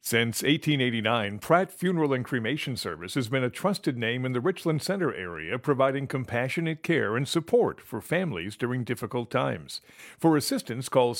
Since 1889, Pratt Funeral and Cremation Service has been a trusted name in the Richland Center area, providing compassionate care and support for families during difficult times. For assistance, call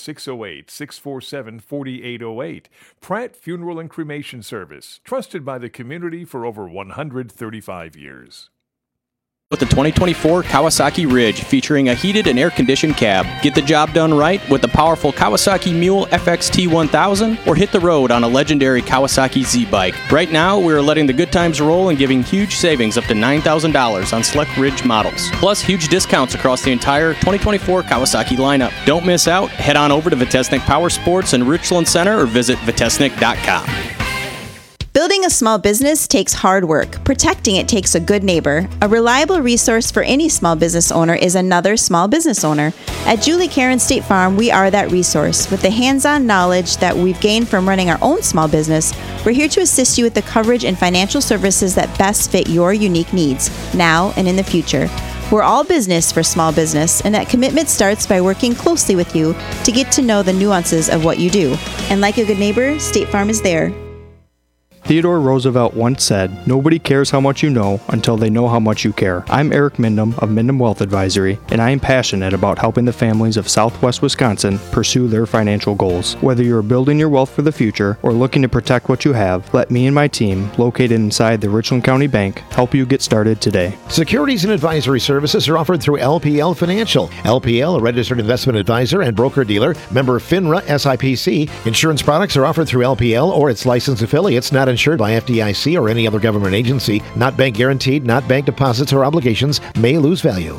608-647-4808. Pratt Funeral and Cremation Service, trusted by the community for over 135 years. With the 2024 Kawasaki Ridge, featuring a heated and air-conditioned cab. Get the job done right with the powerful Kawasaki Mule FXT 1000 or hit the road on a legendary Kawasaki Z-Bike. Right now, we are letting the good times roll and giving huge savings up to $9,000 on select Ridge models. Plus, huge discounts across the entire 2024 Kawasaki lineup. Don't miss out. Head on over to Vitesnik Power Sports in Richland Center or visit vitesnik.com. Building a small business takes hard work. Protecting it takes a good neighbor. A reliable resource for any small business owner is another small business owner. At Julie Karen State Farm, we are that resource. With the hands-on knowledge that we've gained from running our own small business, we're here to assist you with the coverage and financial services that best fit your unique needs, now and in the future. We're all business for small business, and that commitment starts by working closely with you to get to know the nuances of what you do. And like a good neighbor, State Farm is there. Theodore Roosevelt once said, "Nobody cares how much you know until they know how much you care." I'm Eric Mindham of Mindham Wealth Advisory, and I am passionate about helping the families of Southwest Wisconsin pursue their financial goals. Whether you're building your wealth for the future or looking to protect what you have, let me and my team, located inside the Richland County Bank, help you get started today. Securities and advisory services are offered through LPL Financial. LPL, a registered investment advisor and broker-dealer, member FINRA SIPC. Insurance products are offered through LPL or its licensed affiliates, not insured by FDIC or any other government agency, not bank guaranteed, not bank deposits or obligations, may lose value.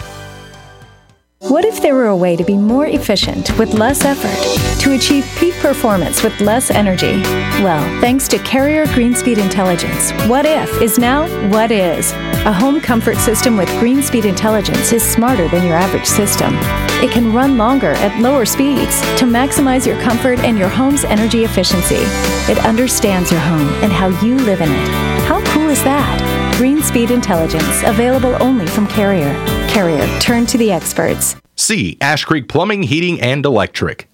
What if there were a way to be more efficient with less effort, to achieve peak performance with less energy? Well, thanks to Carrier Greenspeed Intelligence, what if is now what is. A home comfort system with Greenspeed Intelligence is smarter than your average system. It can run longer at lower speeds to maximize your comfort and your home's energy efficiency. It understands your home and how you live in it. How cool is that? Greenspeed Intelligence, available only from Carrier. Carrier, turn to the experts. C. Ash Creek Plumbing, Heating, and Electric.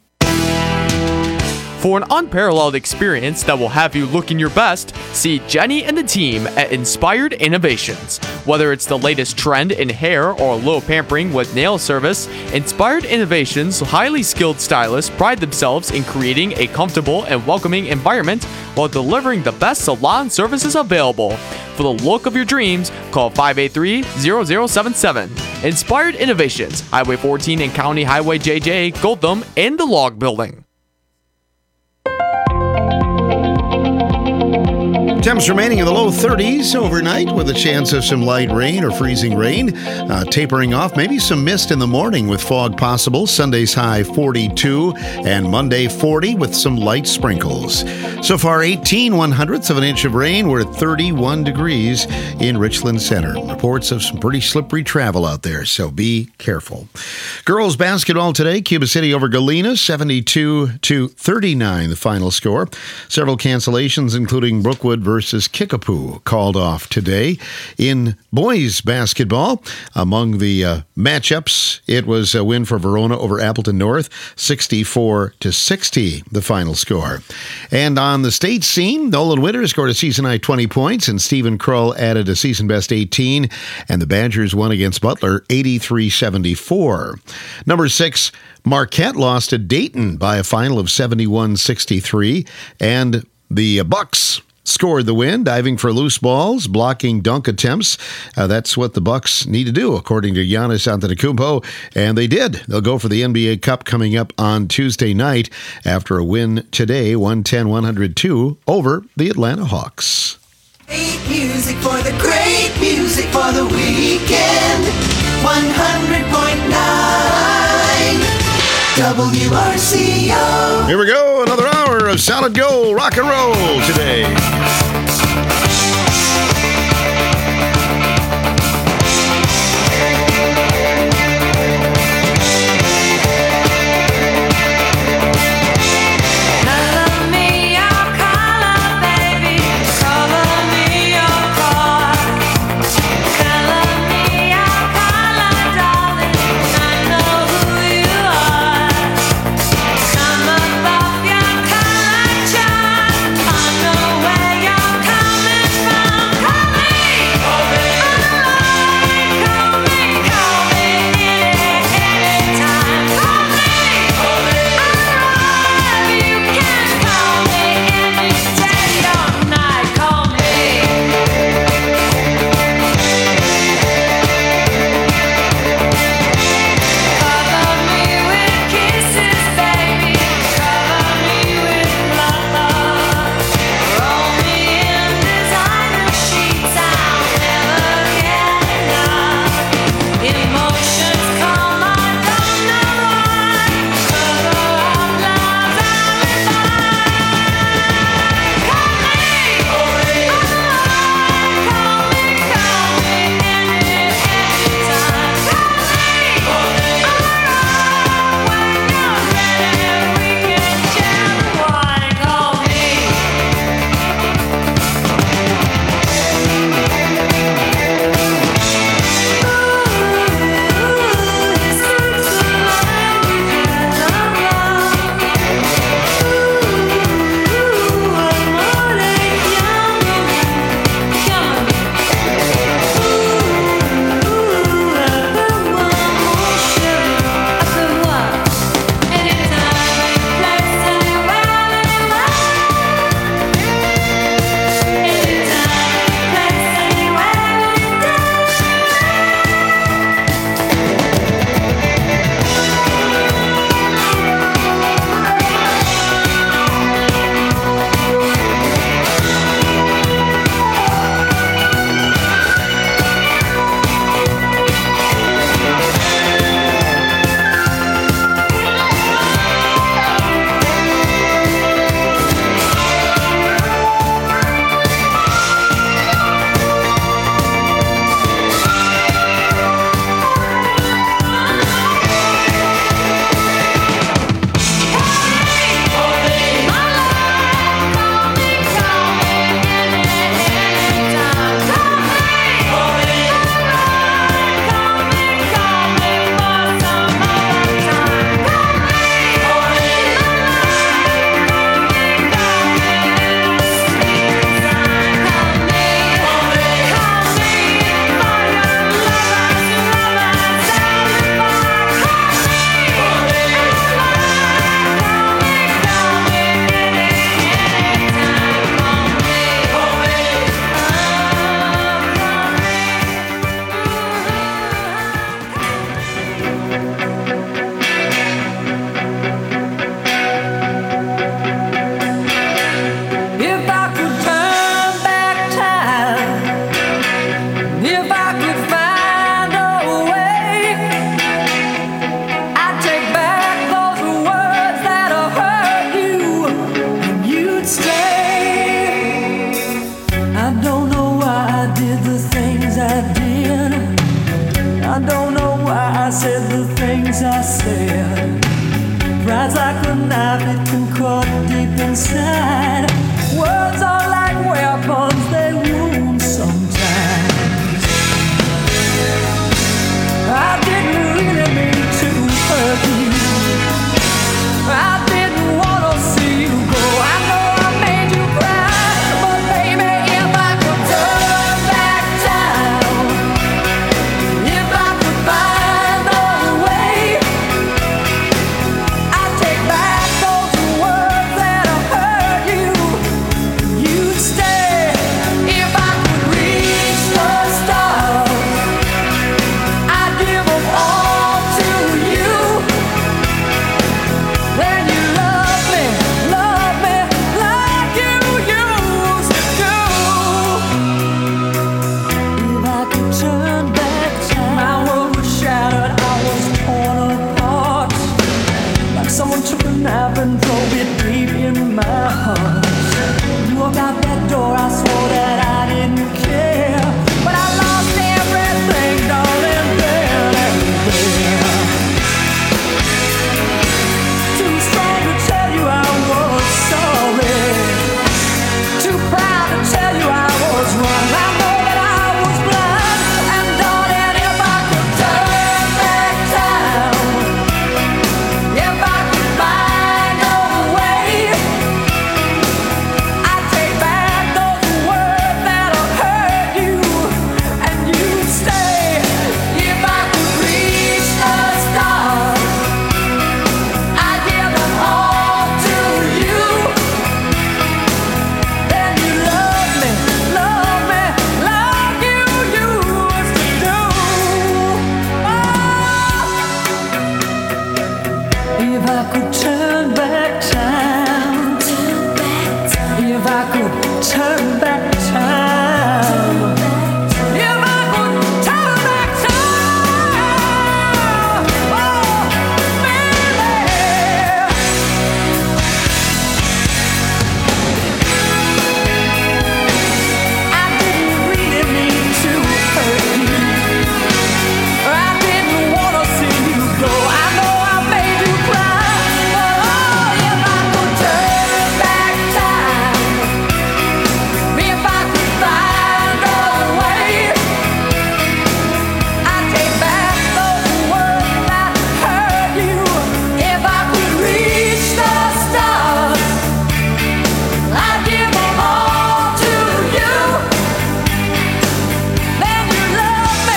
For an unparalleled experience that will have you looking your best, see Jenny and the team at Inspired Innovations. Whether it's the latest trend in hair or low pampering with nail service, Inspired Innovations' highly skilled stylists pride themselves in creating a comfortable and welcoming environment while delivering the best salon services available. For the look of your dreams, call 583-0077. Inspired Innovations, Highway 14 and County Highway JJ, Gotham, and the Log Building. Temps remaining in the low 30s overnight with a chance of some light rain or freezing rain. Tapering off, maybe some mist in the morning with fog possible. Sunday's high 42 and Monday 40 with some light sprinkles. So far 18/100ths of an inch of rain. We're at 31 degrees in Richland Center. Reports of some pretty slippery travel out there, so be careful. Girls basketball today, Cuba City over Galena, 72-39 the final score. Several cancellations including Brookwood versus Kickapoo called off today. In boys basketball, among the matchups, it was a win for Verona over Appleton North, 64-60 the final score. And on the state scene, Nolan Winter scored a season-high 20 points, and Stephen Krull added a season-best 18, and the Badgers won against Butler 83-74. Number 6, Marquette lost to Dayton by a final of 71-63, and the Bucks scored the win, diving for loose balls, blocking dunk attempts. That's what the Bucks need to do, according to Giannis Antetokounmpo, and they did. They'll go for the NBA Cup coming up on Tuesday night after a win today, 110-102 over the Atlanta Hawks. Great music for the great music for the weekend. 100.9 WRCO. Here we go, another hour of solid gold rock and roll today. I know things I said. Pride's like a knife, it can cut deep inside. Words are like weapons, they wound sometimes. I didn't really mean to hurt you. I didn't want to see you go. I know I made you cry, but baby, if I could turn back time, if I could find a way, I'd take back those words that have hurt you. You'd stay if I could reach the stars. I'd give them all to you. Then you love me like you used to. If I could turn back time, my world was shattered, I was torn apart. Like someone took a knife and drove it deep in my heart. You walked out that door, I swore that I didn't care. But I lost everything, darling, then and there. Too strong to tell you I was sorry. Too proud to tell you I was wrong. I know that I was blind. And darling, if I could turn back time, if I could find a way, I'd take back those words that have hurt you, and you'd stay. If I could reach the stars, I'd give them all to you. Then you love me like you used to do. If I could turn back time, if I could turn back time, if I could turn back time, oh, baby. I didn't really mean to hurt you. I didn't want to see you go. I know I made you cry, but oh, if I could turn back time, if I could find a way, I'd take back those words that hurt you. If I could reach the stars, I'd give them all to you. Then you love me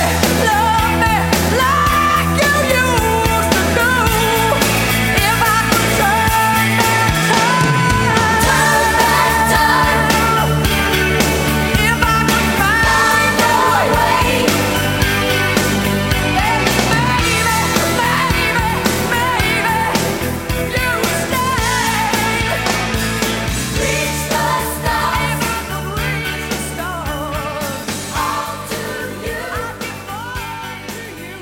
like you used to do. If I could turn back time, if I could find a way, then maybe you would stay. Reach the stars, reach the stars, all to you. I'd give all to you.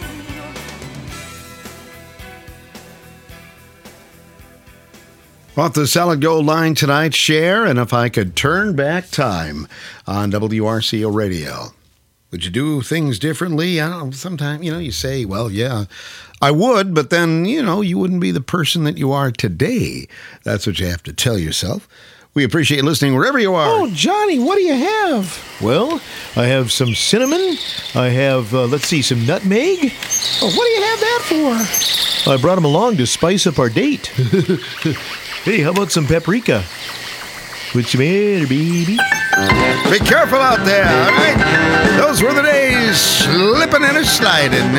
Off the Solid Gold line tonight, Cher, and If I Could Turn Back Time on WRCO Radio. Would you do things differently? I don't know. Sometimes, you say, well, yeah, I would, but then, you wouldn't be the person that you are today. That's what you have to tell yourself. We appreciate listening wherever you are. Oh, Johnny, what do you have? Well, I have some cinnamon. I have, some nutmeg. Oh, what do you have that for? I brought them along to spice up our date. Hey, how about some paprika? What's the matter, baby? Be careful out there, all right? Those were the days, slipping and sliding.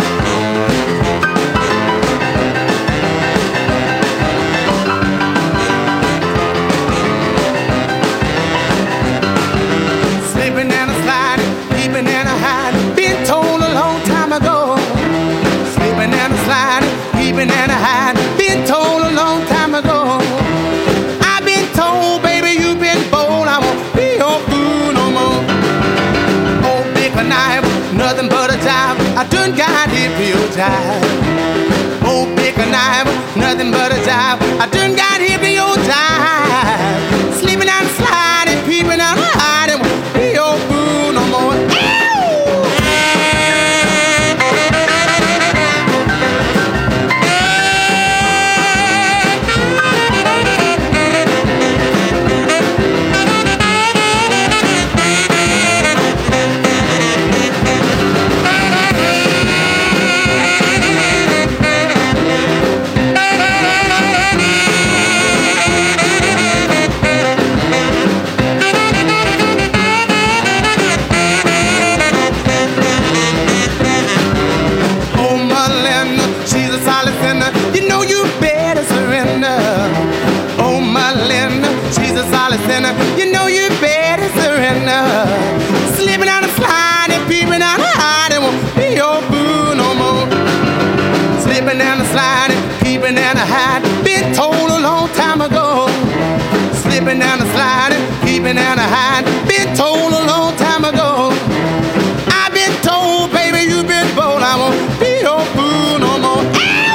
Slipping and a sliding, peeping and a hiding, been told a long time ago. Slipping and a sliding, peeping and a hiding, been told a long time ago. I've been told, baby, you've been bold, I won't be your fool no more. Oh, pick a knife, nothing but a jive, I done got hypnotized. Oh, pick a knife, nothing but a jive, I done got hypnotized. Sleeping and sliding, peeping and hiding, won't be your fool no more. Ew! know you better surrender. Slipping down the slide and peeping out the hide, it won't be your boo no more. Slipping down the slide and peeping out the hide, been told a long time ago. Slipping down the slide and peeping out the hide, been told a long time ago. I've been told, baby, you've been bold, I won't be your boo no more.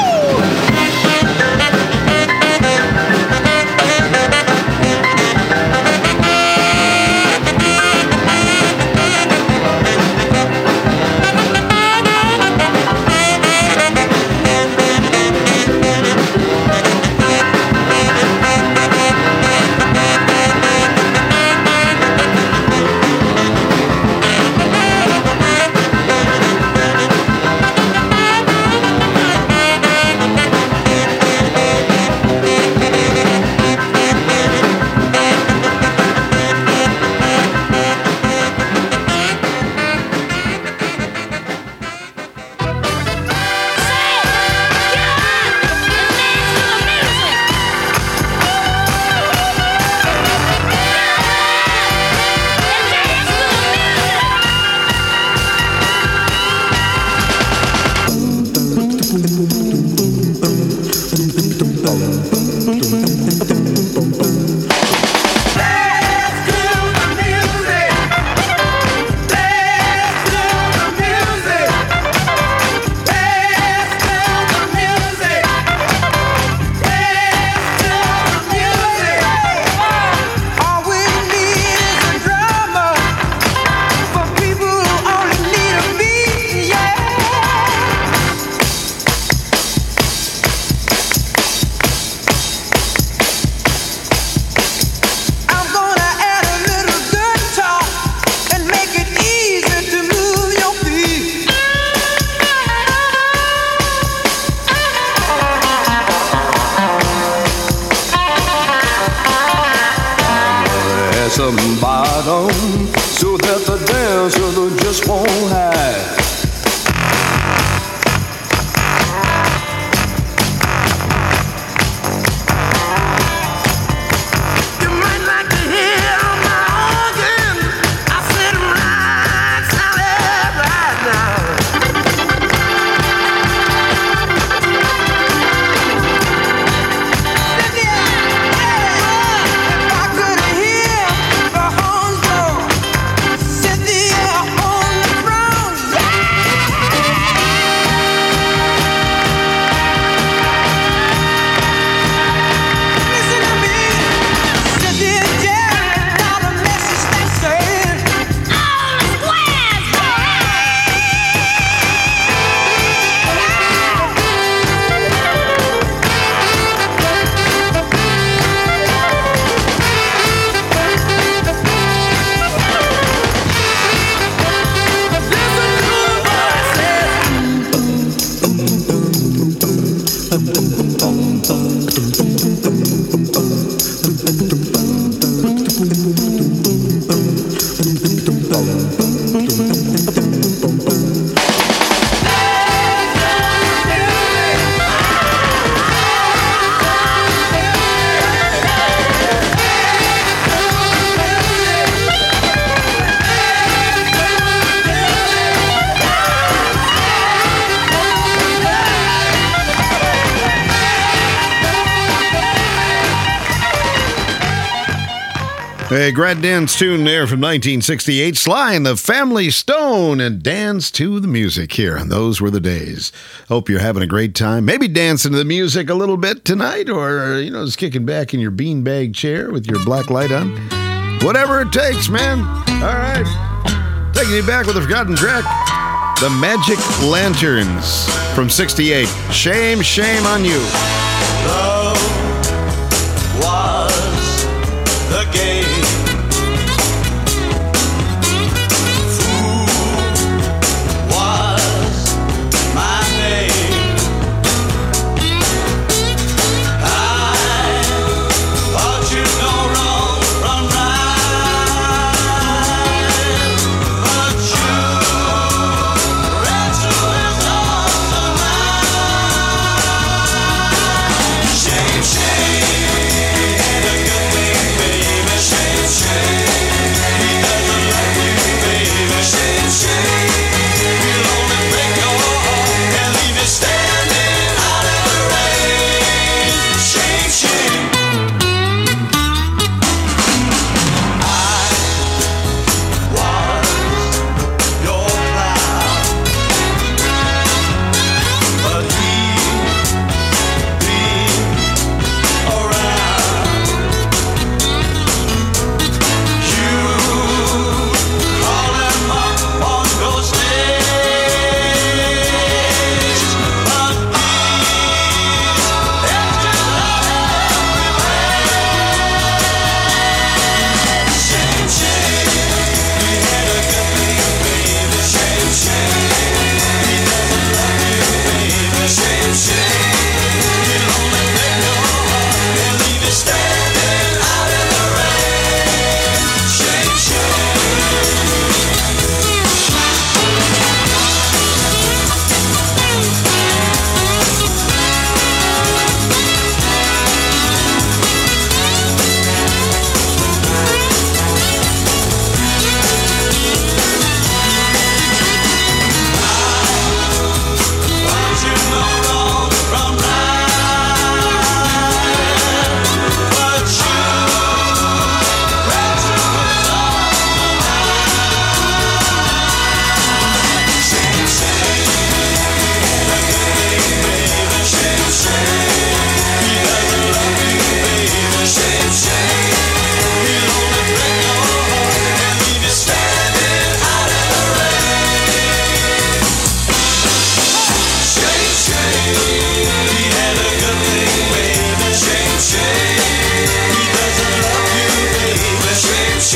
Some bottom so that the dancer just won't hide. You might like to hear my organ. I said right, solid right now. If I could hear the horns blow, Cynthia on the throne, listen to me, Cynthia Jerry, now the message they say, all the squares A great dance tune there from 1968. Sly and the Family Stone and Dance to the Music here. And those were the days. Hope you're having a great time. Maybe dancing to the music a little bit tonight, or, just kicking back in your beanbag chair with your black light on. Whatever it takes, man. All right. Taking you back with a forgotten track. The Magic Lanterns from 68. Shame, shame on you. Love was the game. Fool was my name. I thought you'd go wrong from right, but you ran to his arms tonight.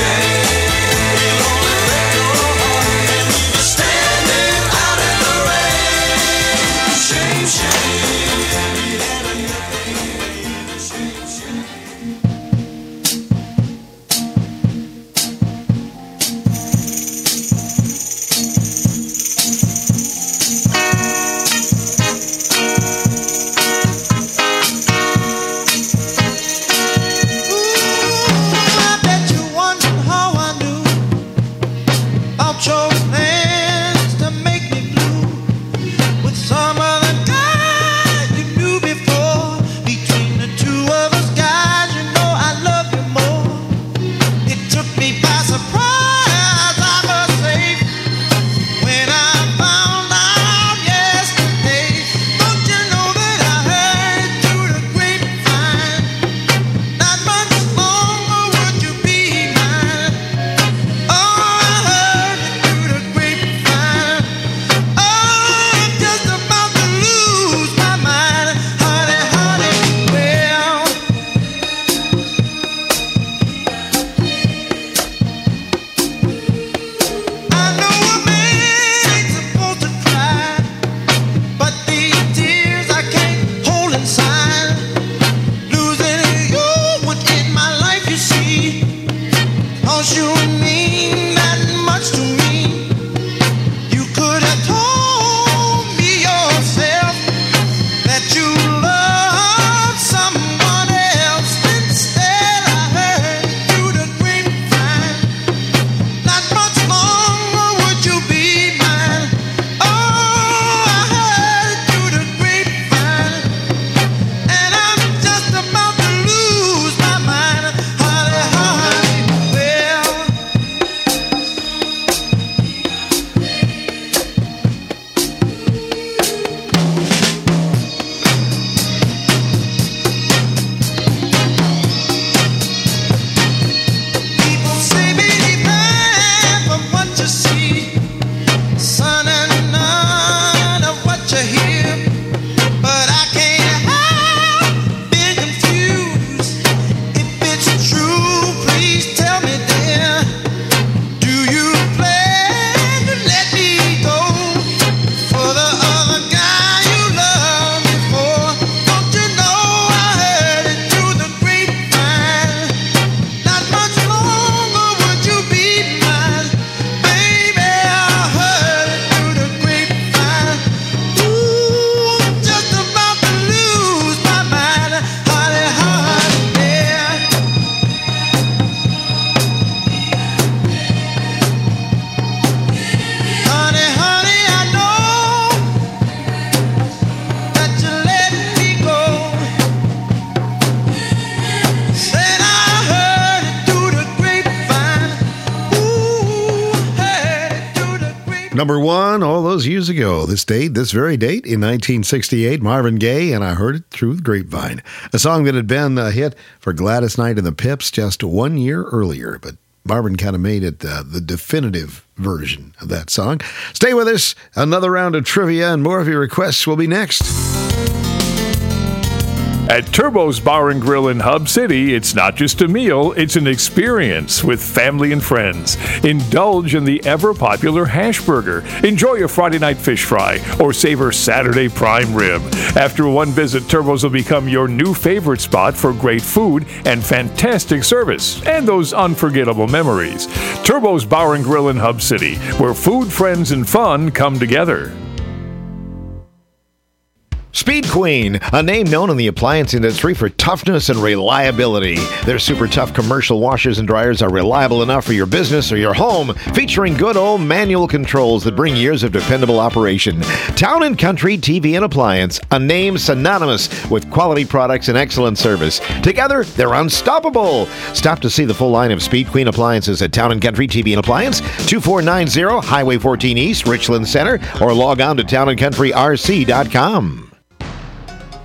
Standing out in the rain. Shame, Number one all those years ago. This very date in 1968, Marvin Gaye, and I Heard It Through the Grapevine. A song that had been a hit for Gladys Knight and the Pips just 1 year earlier, but Marvin kind of made it the definitive version of that song. Stay with us. Another round of trivia and more of your requests will be next. At Turbo's Bar and Grill in Hub City, it's not just a meal, it's an experience with family and friends. Indulge in the ever-popular hash burger, enjoy a Friday night fish fry, or savor Saturday prime rib. After one visit, Turbo's will become your new favorite spot for great food and fantastic service, and those unforgettable memories. Turbo's Bar and Grill in Hub City, where food, friends, and fun come together. Speed Queen, a name known in the appliance industry for toughness and reliability. Their super tough commercial washers and dryers are reliable enough for your business or your home, featuring good old manual controls that bring years of dependable operation. Town & Country TV and Appliance, a name synonymous with quality products and excellent service. Together, they're unstoppable. Stop to see the full line of Speed Queen appliances at Town & Country TV and Appliance, 2490 Highway 14 East, Richland Center, or log on to townandcountryrc.com.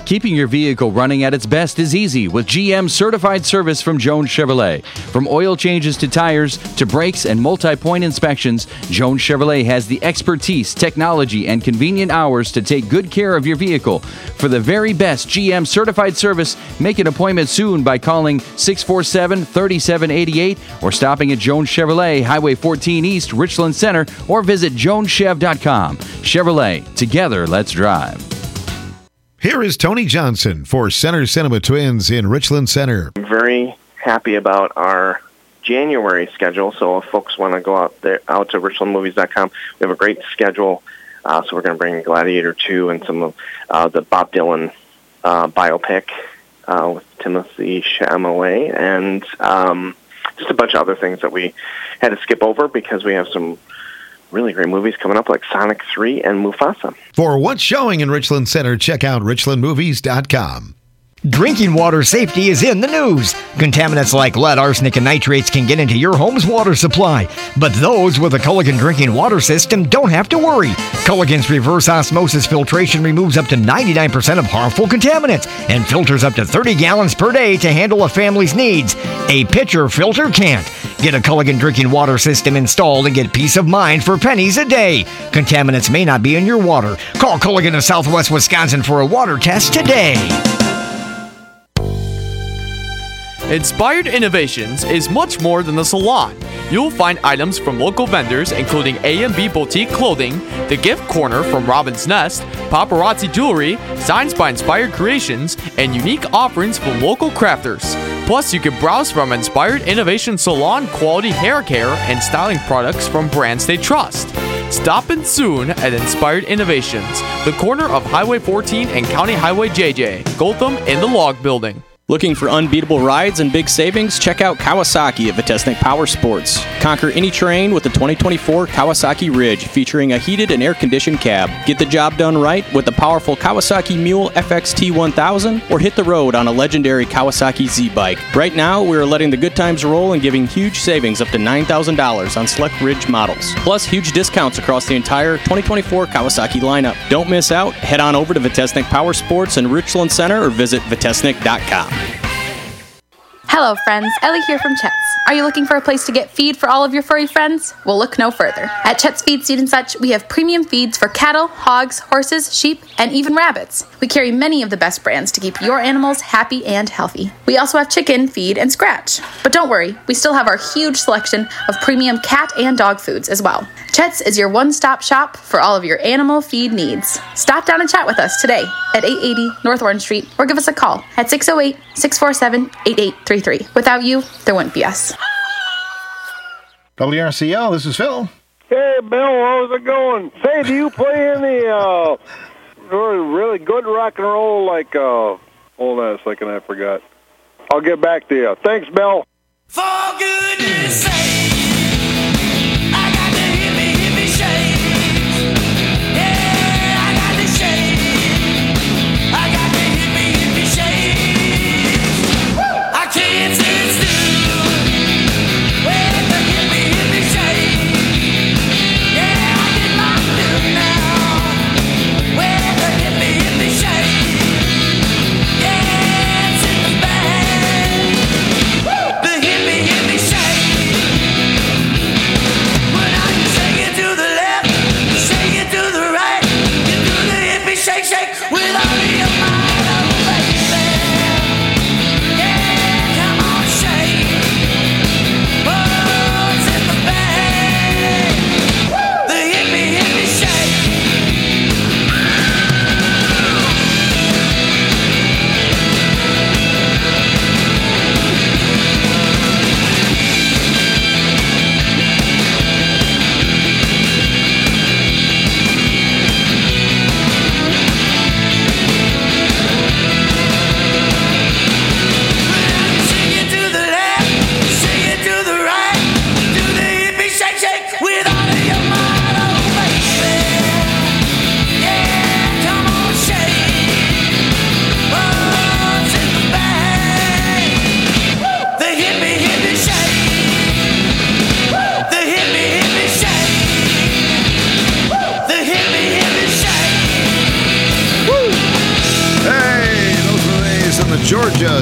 Keeping your vehicle running at its best is easy with GM certified service from Jones Chevrolet. From oil changes to tires to brakes and multi-point inspections, Jones Chevrolet has the expertise, technology, and convenient hours to take good care of your vehicle. For the very best GM certified service, make an appointment soon by calling 647-3788 or stopping at Jones Chevrolet, Highway 14 East, Richland Center, or visit joneschev.com. Chevrolet, together, let's drive. Here is Tony Johnson for Center Cinema Twins in Richland Center. I'm very happy about our January schedule, so if folks want to go out to richlandmovies.com, we have a great schedule. So we're going to bring Gladiator 2 and some of the Bob Dylan biopic with Timothy Chalamet, and just a bunch of other things that we had to skip over because we have some really great movies coming up like Sonic 3 and Mufasa. For what's showing in Richland Center, check out richlandmovies.com. Drinking water safety is in the news. Contaminants like lead, arsenic, and nitrates can get into your home's water supply. But those with a Culligan drinking water system don't have to worry. Culligan's reverse osmosis filtration removes up to 99% of harmful contaminants and filters up to 30 gallons per day to handle a family's needs. A pitcher filter can't. Get a Culligan drinking water system installed and get peace of mind for pennies a day. Contaminants may not be in your water. Call Culligan of Southwest Wisconsin for a water test today. Inspired Innovations is much more than a salon. You'll find items from local vendors including A&B Boutique Clothing, The Gift Corner from Robin's Nest, Paparazzi Jewelry, Signs by Inspired Creations, and unique offerings from local crafters. Plus, you can browse from Inspired Innovation Salon quality hair care and styling products from brands they trust. Stop in soon at Inspired Innovations, the corner of Highway 14 and County Highway JJ, Gotham in the Log Building. Looking for unbeatable rides and big savings? Check out Kawasaki at Vitesnik Power Sports. Conquer any terrain with the 2024 Kawasaki Ridge, featuring a heated and air-conditioned cab. Get the job done right with the powerful Kawasaki Mule FXT 1000, or hit the road on a legendary Kawasaki Z-Bike. Right now, we are letting the good times roll and giving huge savings up to $9,000 on select Ridge models. Plus, huge discounts across the entire 2024 Kawasaki lineup. Don't miss out. Head on over to Vitesnik Power Sports in Richland Center or visit vitesnik.com. Hello friends, Ellie here from Chet's. Are you looking for a place to get feed for all of your furry friends? Well, look no further. At Chet's Feed, Seed and Such, we have premium feeds for cattle, hogs, horses, sheep, and even rabbits. We carry many of the best brands to keep your animals happy and healthy. We also have chicken, feed, and scratch. But don't worry, we still have our huge selection of premium cat and dog foods as well. Chet's is your one-stop shop for all of your animal feed needs. Stop down and chat with us today at 880 North Orange Street or give us a call at 608-647-8833. Without you, there wouldn't be us. WRCL, this is Phil. Hey, Bill, how's it going? Say, do you play any really good rock and roll like, hold on a second, I forgot. I'll get back to you. Thanks, Bill. For goodness sake, I got the hippie shake. Yeah, I got the shake. I got the hippie shake. I can't sit still with the hippie shake. Yeah, I get my fill now with the hippie shake. Yeah, it's in the bag. The hippie shake.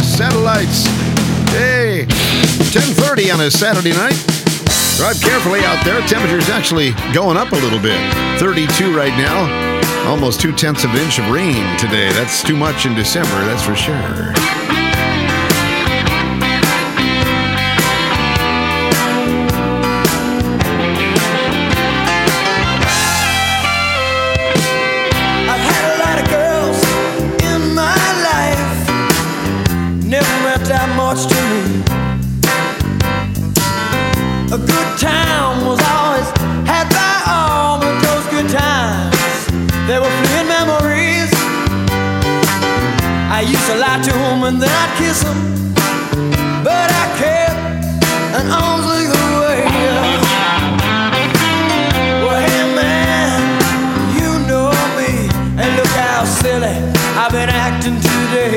satellites. Hey, 10:30 on a Saturday night. Drive carefully out there. Temperature's actually going up a little bit. 32 right now. Almost 0.2 of an inch of rain today. That's too much in December, that's for sure. Much to me. A good time was always had by all, but those good times, they were fleeting memories. I used to lie to them and then I'd kiss them, but I kept an arm's length away. Well, hey man, you know me, and look how silly I've been acting today.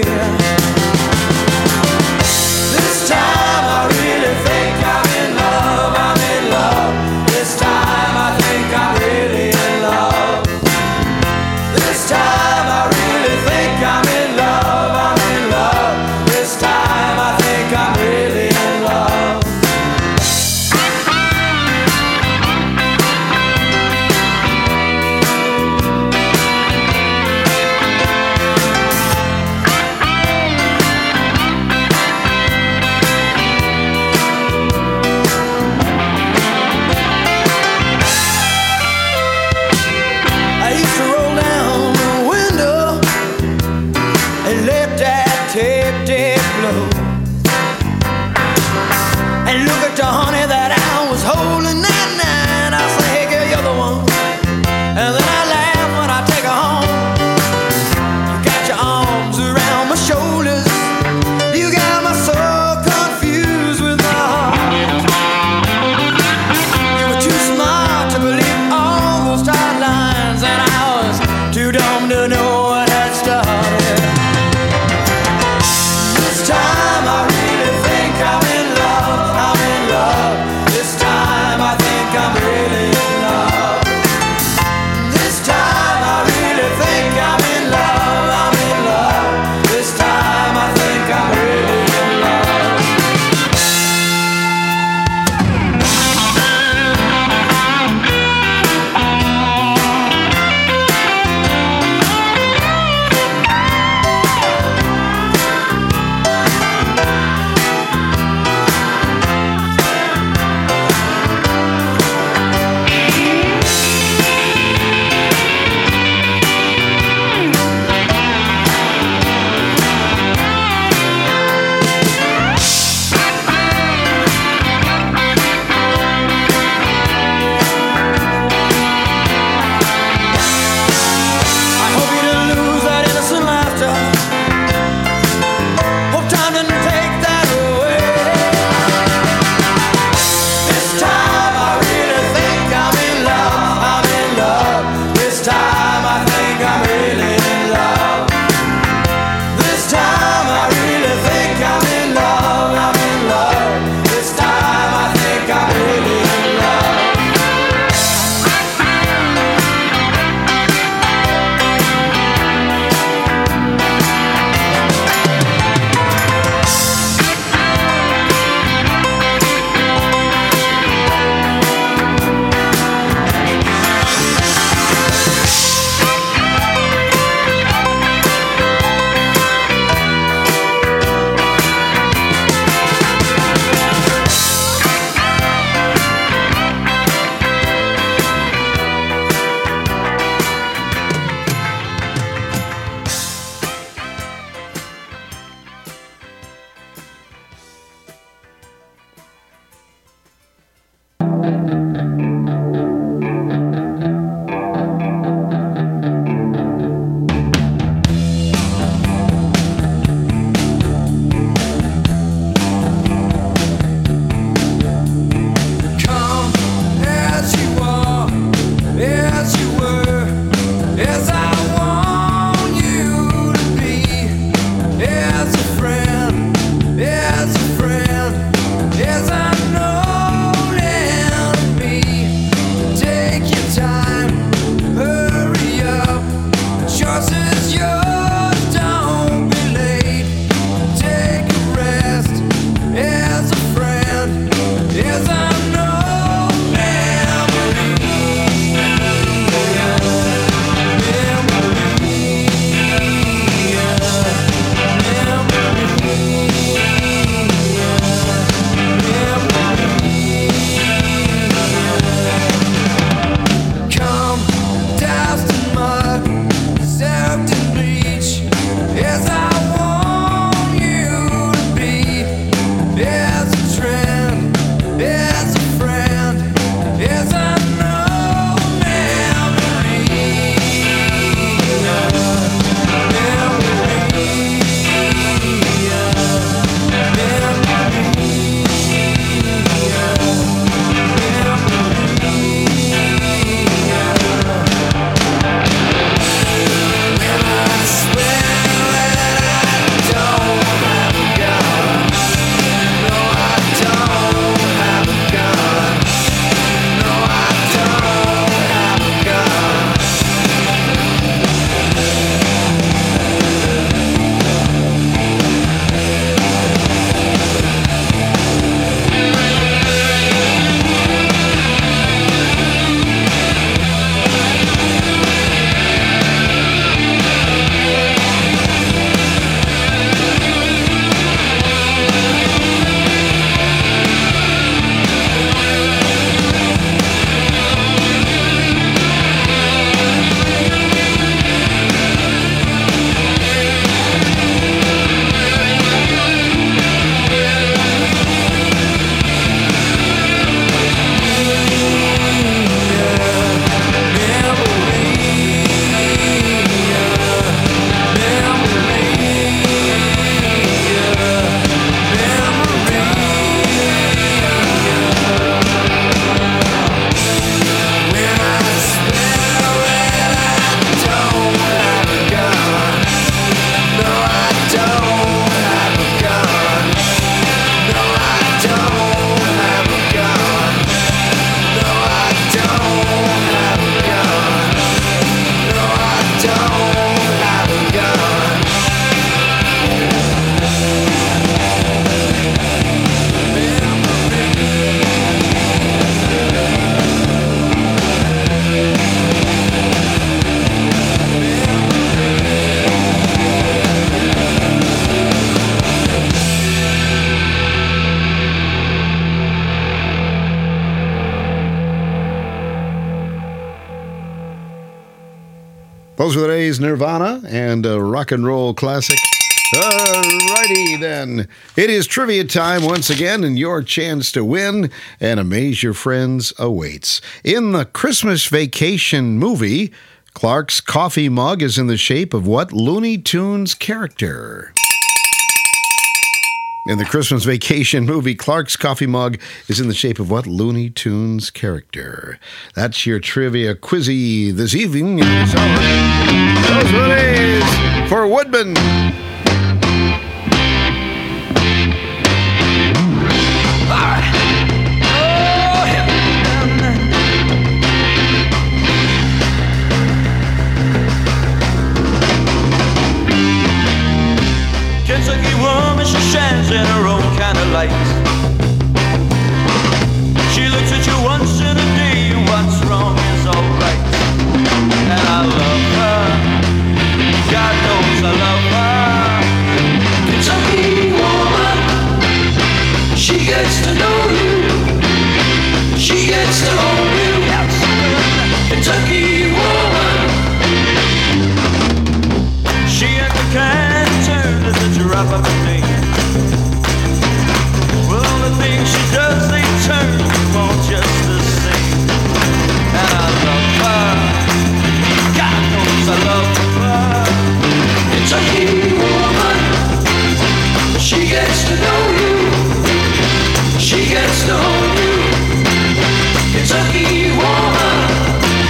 This time I really think I'm in love, I'm in love. This time I think I'm really in love. This time I really think I'm in love, I'm in love. This time I think I'm really in love. Those were the days, Nirvana and a rock and roll classic. Alrighty then. It is trivia time once again, and your chance to win and amaze your friends awaits. In the Christmas Vacation movie, Clark's coffee mug is in the shape of what Looney Tunes character? In the Christmas Vacation movie, Clark's coffee mug is in the shape of what Looney Tunes character? That's your trivia quizzy this evening. Those are the days for Woodman. Kentucky woman, she shines in her own kind of light. She looks at you once in a day, what's wrong is alright. And I love her, God knows I love her. Kentucky woman, she gets to know you, she gets to own you. Kentucky woman, she ain't the kind turn at the drop of a thing. Well, all the things she does, they turn you on just the same. And I love her, God knows I love her. Kentucky woman, she gets to know you, she gets to own you. Kentucky woman,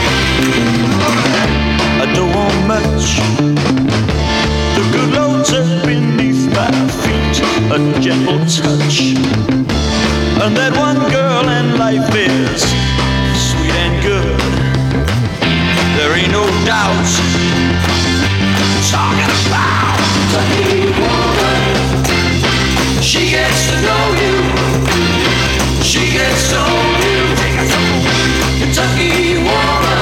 I don't want much. The good Lord's up beneath my feet, a gentle touch. And that one girl and life is sweet and good. There ain't no doubt. Talking about Kentucky woman, she gets to know you, she gets to own you. Kentucky woman.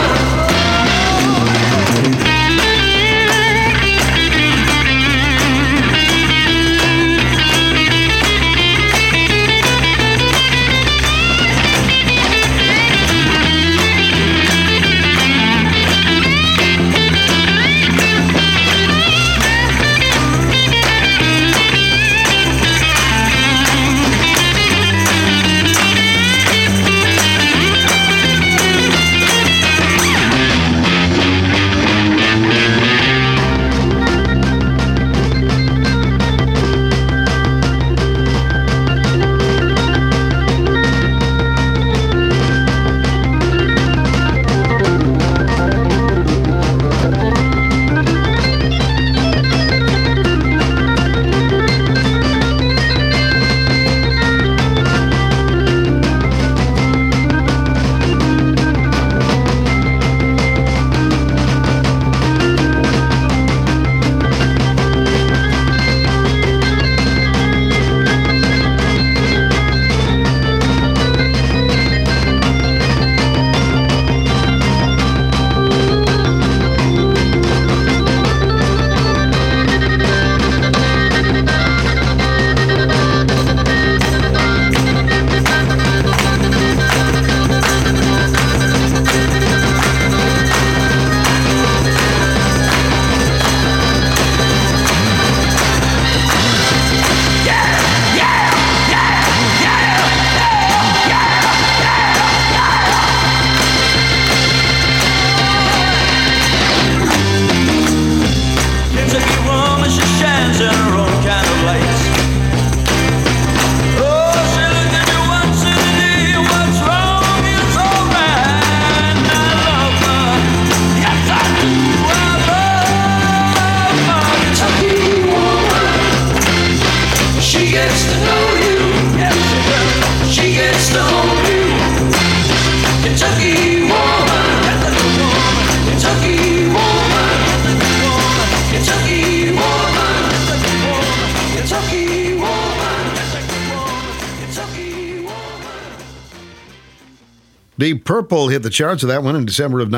Deep Purple hit the charts with that one in December of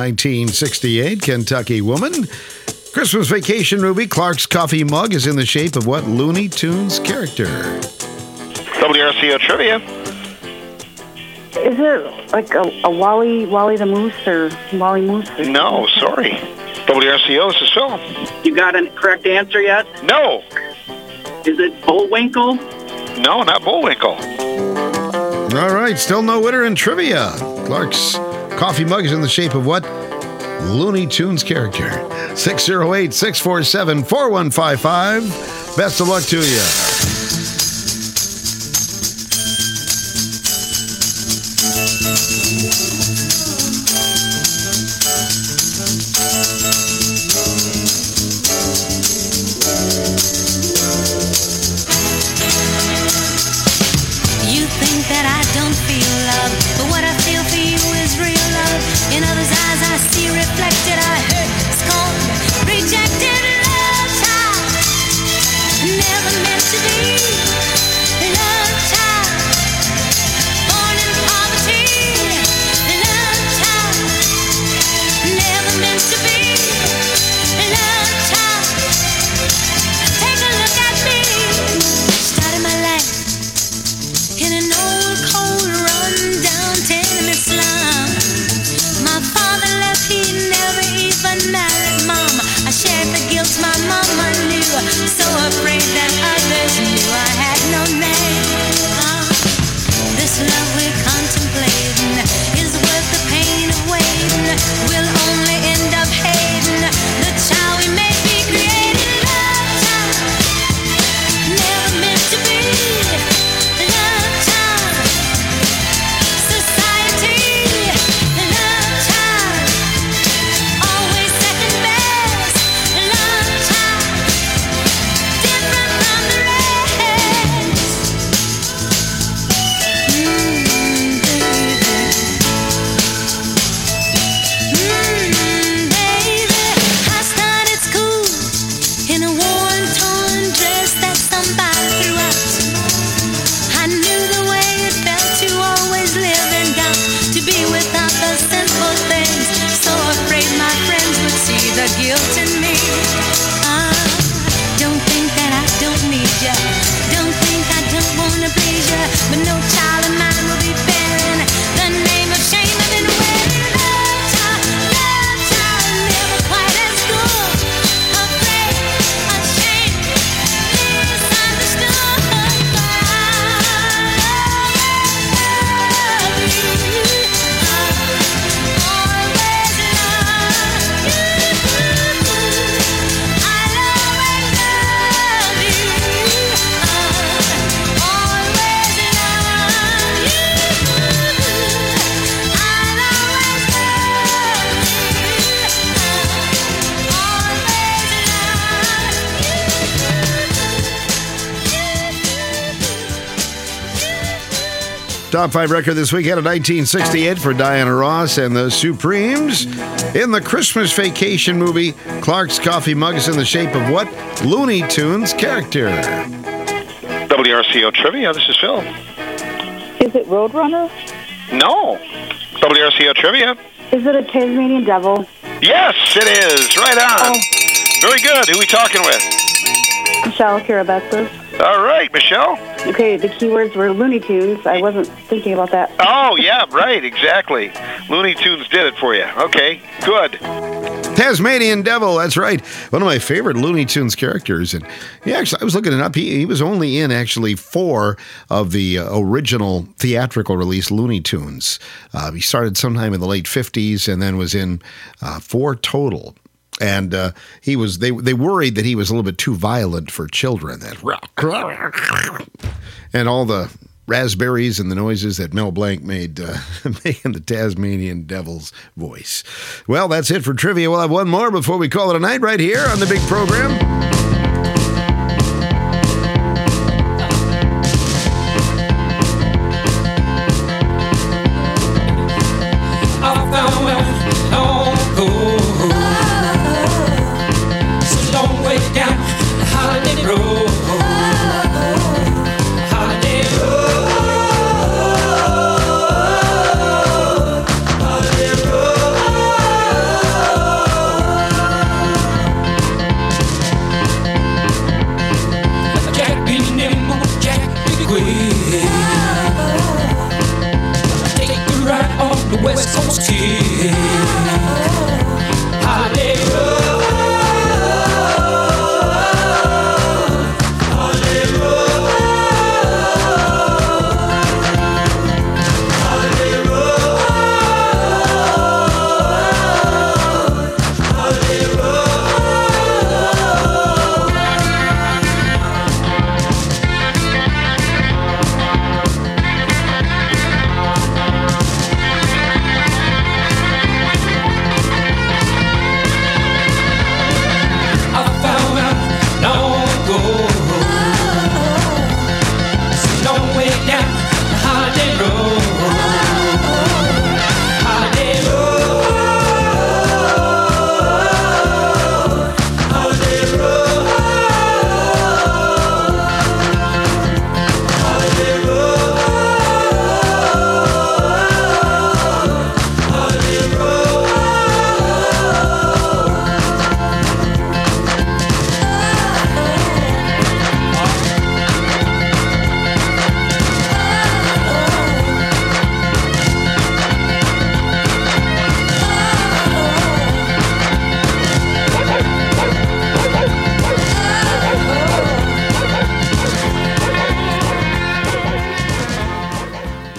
1968. Kentucky Woman. Christmas Vacation movie, Clark's coffee mug is in the shape of what Looney Tunes character? WRCO Trivia. Is it like a Wally the Moose or Wally Moose? No, sorry. WRCO, this is Phil. You got a correct answer yet? No. Is it Bullwinkle? No, not Bullwinkle. All right, still no winner in trivia. Clark's coffee mug is in the shape of what Looney Tunes character? 608-647-4155. Best of luck to you. You think that I don't feel love, but what I feel for you is real love. In others' eyes I see reflected, I hurt, scorned, rejected. Love child, never meant to be. Love child, born in poverty. Love child, never meant to be. Love child, take a look at me. Started my life in an old, cold, run-down tenement slum. My father left, he never even married Mom. I shared the guilt my mama knew, so afraid that others knew I had no name. This love we're contemplating is worth the pain of waiting. We'll only end up hating the child we may be creating. Love child, never meant to be. Love child, society. Love child, always second best. Love child, different from the rest. Baby, I started school in a worn, torn dress that somebody threw out. I knew the way it felt to always live in doubt, to be without the sinful things, so afraid my friends would see the guilt in me. Don't think that I don't need ya, don't think I don't wanna please ya, but no child of mine will be bearing the name of shame I've been wearing. Love child, never quite as good, afraid, ashamed, misunderstood. Top 5 record this weekend of 1968 for Diana Ross and the Supremes. In the Christmas Vacation movie, Clark's coffee mug is in the shape of what Looney Tunes character? WRCO Trivia, this is Phil. Is it Roadrunner? No. WRCO Trivia. Is it a Tasmanian Devil? Yes, it is. Right on. Oh. Very good. Who are we talking with? Michelle Kirabessis. All right, Michelle. Okay, the keywords were Looney Tunes. I wasn't thinking about that. Oh, yeah, right, exactly. Looney Tunes did it for you. Okay, good. Tasmanian Devil, that's right. One of my favorite Looney Tunes characters. And I was looking it up. He was only in actually 4 of the original theatrical release Looney Tunes. He started sometime in the late 50s and then was in 4 total. And they worried that he was a little bit too violent for children. And all the raspberries and the noises that Mel Blanc made making the Tasmanian Devil's voice. Well, that's it for trivia. We'll have one more before we call it a night right here on the big program. West Coast kid. Holiday road.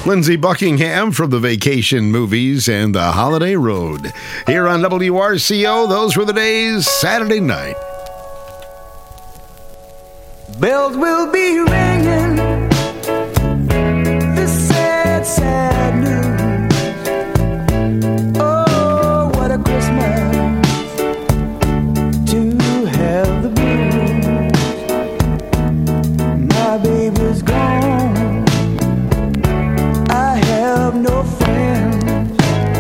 Lindsey Buckingham from the Vacation Movies and the Holiday Road. Here on WRCO, those were the days, Saturday night. Bells will be ringing. This sad, sad news. Oh, what a Christmas to have the blues. My baby's gone. I have no friends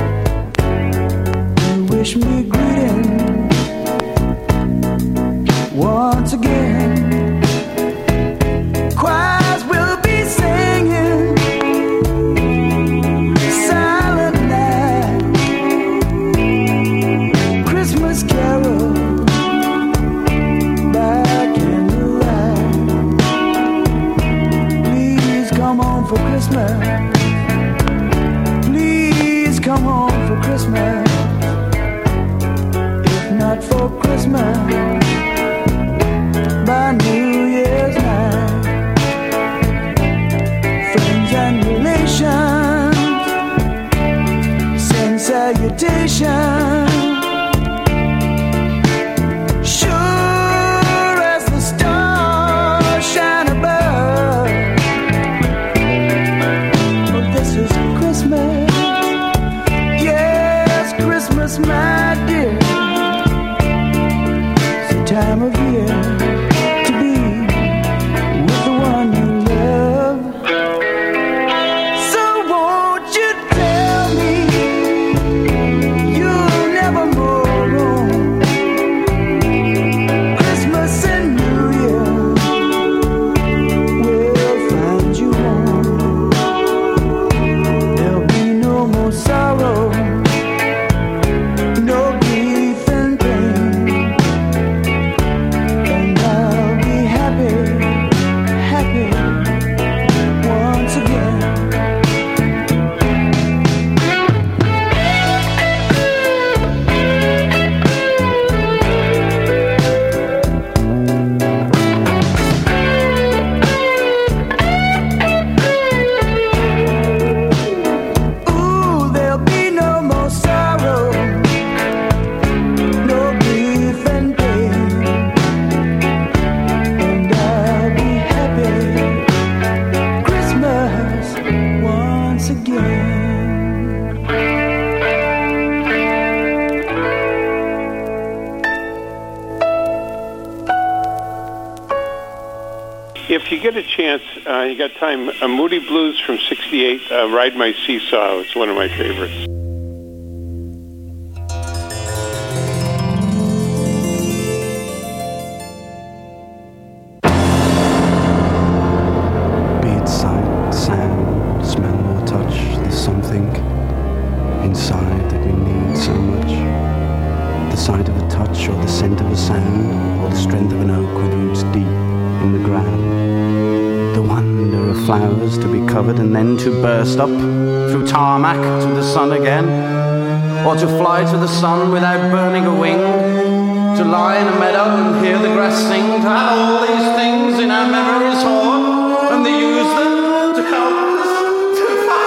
who wish me greetings once again. Choirs will be singing Silent Night, Christmas carol by candlelight. Please come home for Christmas. Please come home for Christmas. If not for Christmas, by New Year's night. Friends and relations send salutations. Sure as the stars shine above. But this is Christmas. Yes, Christmas, my dear. It's the time of year to be with the one you love. So won't you tell me you'll never more roam? Christmas and New Year will find you home. There'll be no more sorrow, no grief and pain, and I'll be happy, happy once again. Ooh, there'll be no more sorrow, no grief and pain, and I'll be happy Christmas once again. If you get a chance, you got time, Moody Blues from '68, Ride My Seesaw. It's one of my favorites. Be it sight, sound, smell or touch, there's something inside that we need so much. The sight of a touch or the scent of a sound or the strength of an oak with roots deep in the ground. The wonder of flowers to be covered and then to burst up through tarmac to the sun again, or to fly to the sun without burning a wing, to lie in a meadow and hear the grass sing, to have all these things in our memories hoard, and to use them to help us to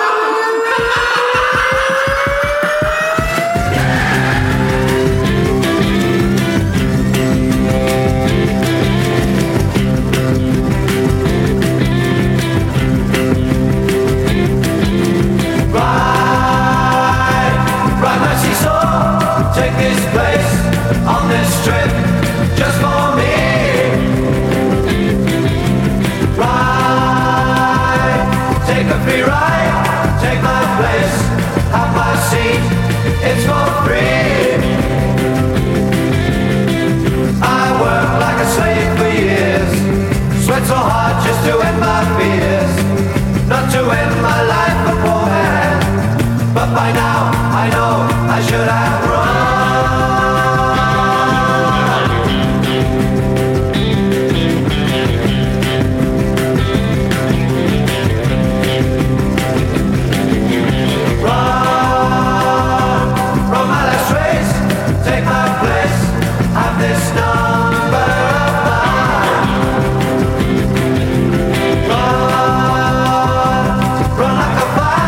Ride my seesaw, take this place on this trip just for me. Ride, take a free ride, take my place, have my seat, it's for free. I worked like a slave for years, sweat so hard just to end my fears, not to end my life beforehand. But by now, I know I should have run. Run my last race, take my place, have this number of mine. Run like a fire.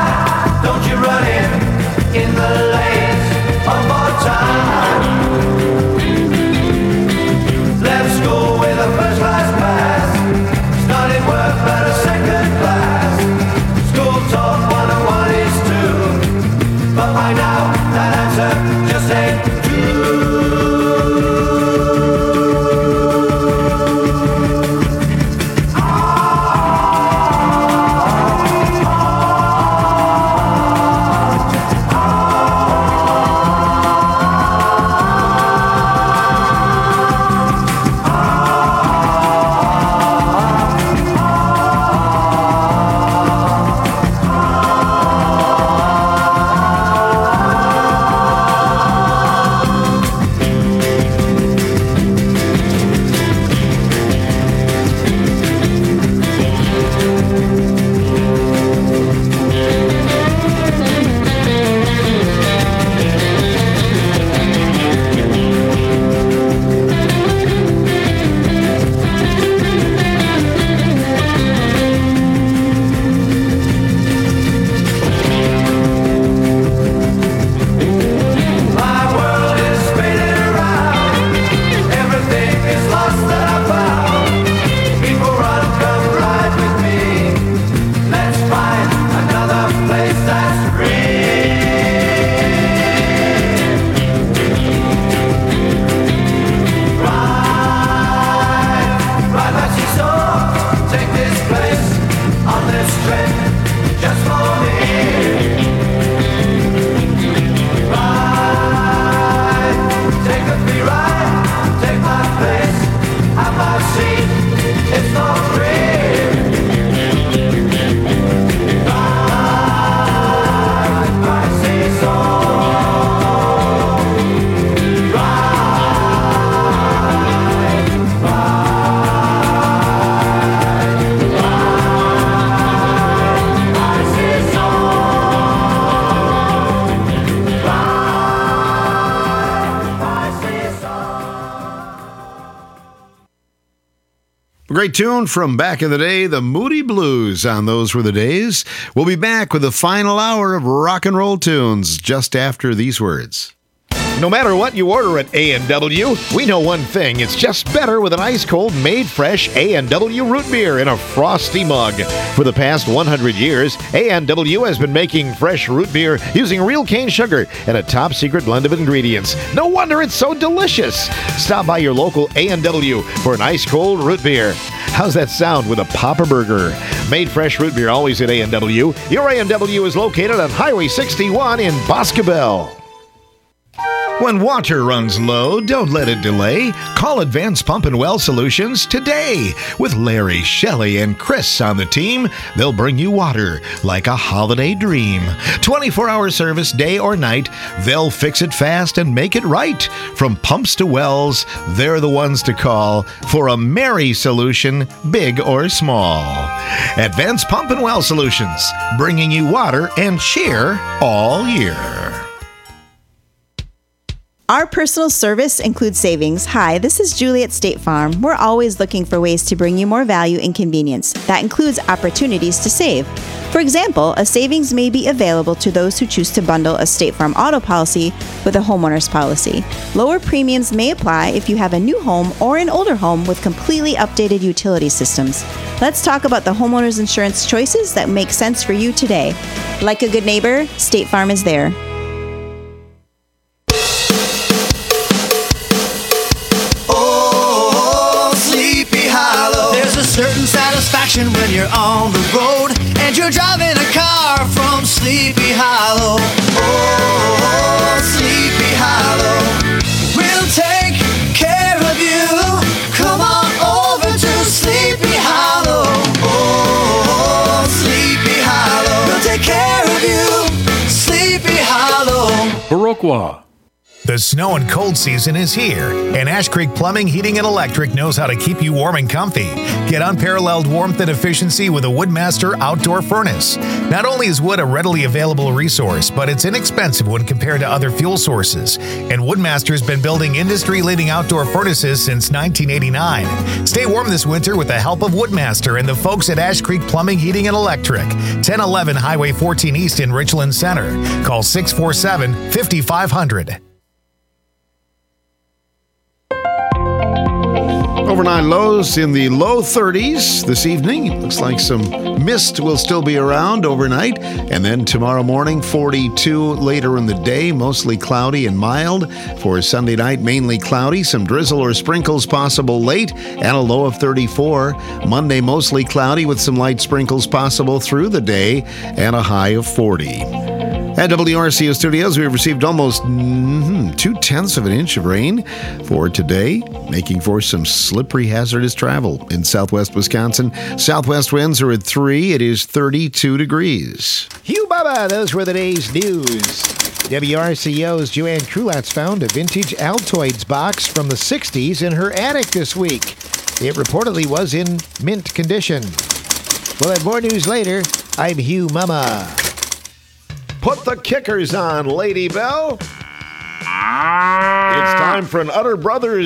But by now, that answer just ain't true. Great tune from back in the day, the Moody Blues on Those Were the Days. We'll be back with the final hour of rock and roll tunes just after these words. No matter what you order at A&W, we know one thing. It's just better with an ice-cold, made-fresh A&W root beer in a frosty mug. For the past 100 years, A&W has been making fresh root beer using real cane sugar and a top-secret blend of ingredients. No wonder it's so delicious. Stop by your local A&W for an ice-cold root beer. How's that sound with a Papa Burger? Made fresh root beer always at A&W. Your A&W is located on Highway 61 in Boscobel. When water runs low, don't let it delay. Call Advanced Pump and Well Solutions today. With Larry, Shelley, and Chris on the team, they'll bring you water like a holiday dream. 24-hour service, day or night. They'll fix it fast and make it right. From pumps to wells, they're the ones to call for a merry solution, big or small. Advanced Pump and Well Solutions, bringing you water and cheer all year. Our personal service includes savings. Hi, this is Julie at State Farm. We're always looking for ways to bring you more value and convenience. That includes opportunities to save. For example, a savings may be available to those who choose to bundle a State Farm auto policy with a homeowner's policy. Lower premiums may apply if you have a new home or an older home with completely updated utility systems. Let's talk about the homeowner's insurance choices that make sense for you today. Like a good neighbor, State Farm is there. Certain satisfaction when you're on the road and you're driving a car from Sleepy Hollow. Oh, Sleepy Hollow, we'll take care of you. Come on over to Sleepy Hollow. Oh, Sleepy Hollow, we'll take care of you. Sleepy Hollow. Viroqua. The snow and cold season is here, and Ash Creek Plumbing, Heating, and Electric knows how to keep you warm and comfy. Get unparalleled warmth and efficiency with a Woodmaster outdoor furnace. Not only is wood a readily available resource, but it's inexpensive when compared to other fuel sources. And Woodmaster's been building industry-leading outdoor furnaces since 1989. Stay warm this winter with the help of Woodmaster and the folks at Ash Creek Plumbing, Heating, and Electric. 1011 Highway 14 East in Richland Center. Call 647-5500. Overnight lows in the low 30s this evening. It looks like some mist will still be around overnight. And then tomorrow morning, 42 later in the day, mostly cloudy and mild. For Sunday night, mainly cloudy, some drizzle or sprinkles possible late, and a low of 34. Monday, mostly cloudy with some light sprinkles possible through the day, and a high of 40. At WRCO Studios, we've received almost 0.2 of an inch of rain for today, making for some slippery, hazardous travel in southwest Wisconsin. Southwest winds are at 3. It is 32 degrees. Hugh Bubba, those were the day's news. WRCO's Joanne Trulatz found a vintage Altoids box from the 60s in her attic this week. It reportedly was in mint condition. We'll have more news later. I'm Hugh Mama. Put the kickers on, Lady Bell. It's time for an Utter Brothers